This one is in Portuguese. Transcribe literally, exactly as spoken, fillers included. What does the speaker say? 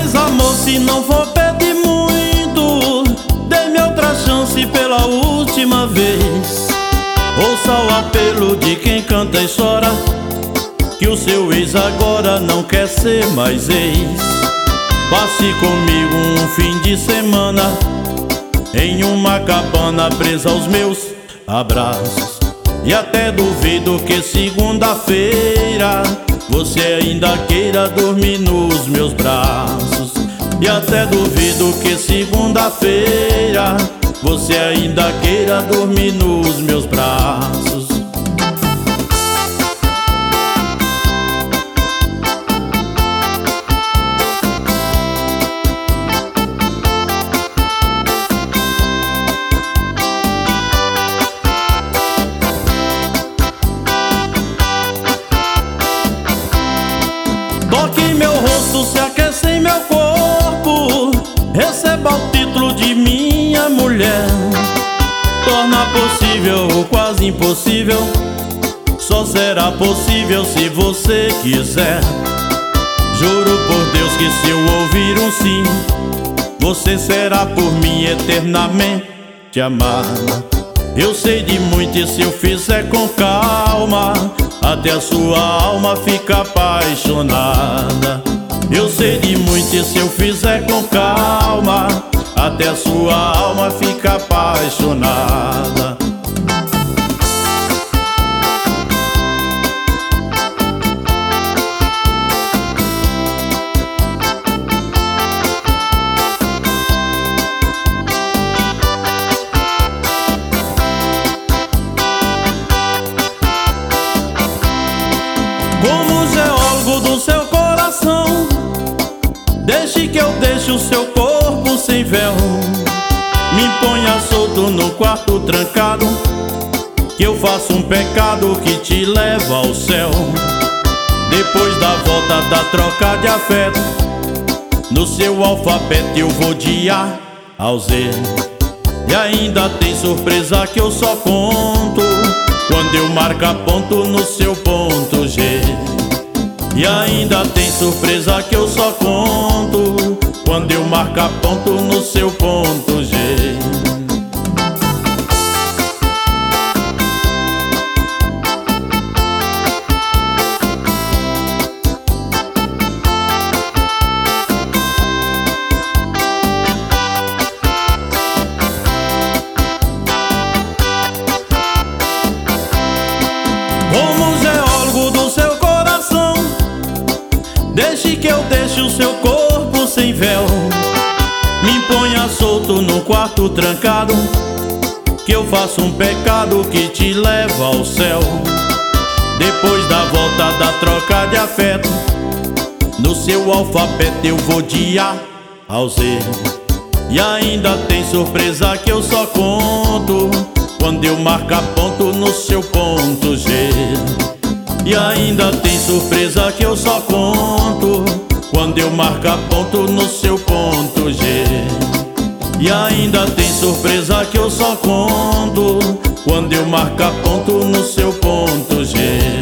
Mas amor, se não for pedir muito, dê-me outra chance pela última vez. Ouça o apelo de quem canta e chora, que o seu ex agora não quer ser mais ex. Passe comigo um fim de semana em uma cabana presa aos meus abraços. E até duvido que segunda-feira você ainda queira dormir nos meus braços. E até duvido que segunda-feira você ainda queira dormir nos meus braços. Toque meu rosto, se aquece em meu corpo, receba o título de minha mulher. Torna possível o quase impossível, só será possível se você quiser. Juro por Deus que se eu ouvir um sim, você será por mim eternamente amada. Eu sei de muito e se eu fizer com calma, até a sua alma fica apaixonada. Eu sei de muito e se eu fizer com calma, até a sua alma fica apaixonada. Como geólogo do seu coração, deixe que eu deixe o seu corpo sem véu. Me ponha solto no quarto trancado, que eu faço um pecado que te leva ao céu. Depois da volta da troca de afeto, no seu alfabeto eu vou de A ao Z. E ainda tem surpresa que eu só conto quando eu marcar ponto no seu ponto G. E ainda tem surpresa que eu só conto quando eu marcar ponto no seu ponto G. Como geólogo do seu coração, deixe que eu deixe o seu corpo sem véu. Me ponha solto no quarto trancado, que eu faço um pecado que te leva ao céu. Depois da volta da troca de afeto, no seu alfabeto eu vou de A ao Z. E ainda tem surpresa que eu só conto quando eu marcar ponto no seu ponto G. E ainda tem surpresa que eu só conto quando eu marcar ponto no seu ponto G. E ainda tem surpresa que eu só conto quando eu marcar ponto no seu ponto G.